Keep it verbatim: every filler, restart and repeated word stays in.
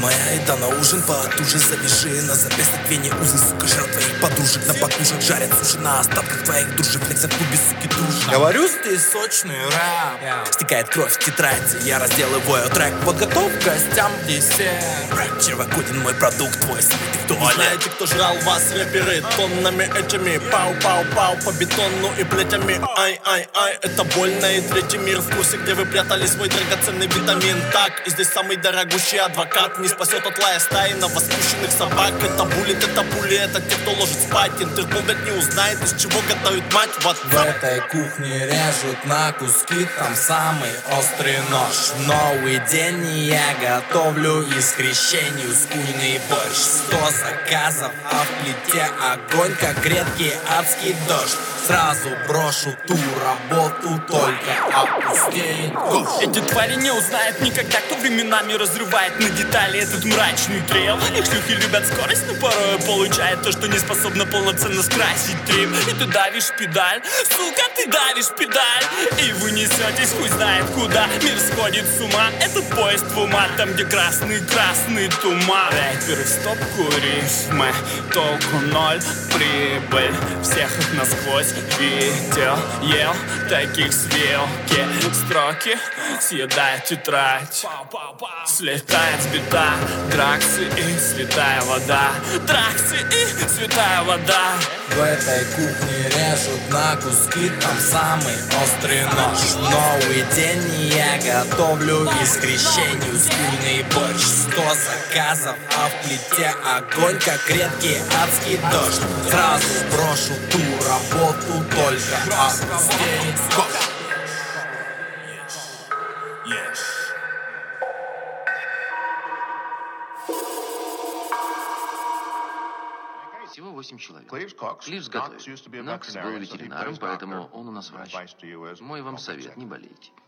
моя еда на ужин, потуже завяжи на запястье вене узы, сука, жрал твоих подружек на покушах, жарят суши на остатках твоих дружек, флексят в клубе, суки, дружно. Говорю, ты сочный рэп, yeah. Стекает кровь в тетради, я разделываю трек, вот готов к гостям десерт. Червокодин мой продукт, твой сытый в туалет. Знаете, кто жрал вас, рэперы, тоннами этими, пау-пау-пау по бетону и плетями, ай-ай-ай, это больно. И третий мир в курсе, где вы прятали свой драгоценный витамин. Так, и здесь самый дорогущий адвокат не спасет от лая стаи новоспущенных собак. Это булит, это пули, это те, кто ложит спать. Интерпол, блядь, не узнает, из чего готовит мать. Вот в этой кухне режут на куски, там самый острый нож. В новый день я готовлю из крещению скуйный борщ. Сто заказов, а в плите огонь, как редкий адский дождь. Сразу брошу ту работу, только опустеет кош. Эти твари не узнают никогда, кто временами разрывает на детали этот мрачный трел. Их шлюхи любят скорость, но порой получает то, что не способно полноценно скрасить трип. И ты давишь педаль, сука, ты давишь педаль, и вы несетесь хуй знает куда. Мир сходит с ума, этот поезд в ума, там где красный-красный туман. Рэперы в стопку рифмы, толку ноль, прибыль всех их насквозь видел, ел таких с вилки. Строки съедает тетрадь, слетает с бита. Драксы и святая вода, драксы и святая вода. В этой кухне режут на куски, там самый острый нож. В новый день я готовлю из крещению скуйный борщ. Сто заказов, а в плите огонь, как редкий адский дождь. Сразу брошу ту работу, только опустеет кош. Всего восемь человек. Кливс готовит. Нокс был ветеринаром, поэтому он у нас врач. Мой вам совет, не болейте.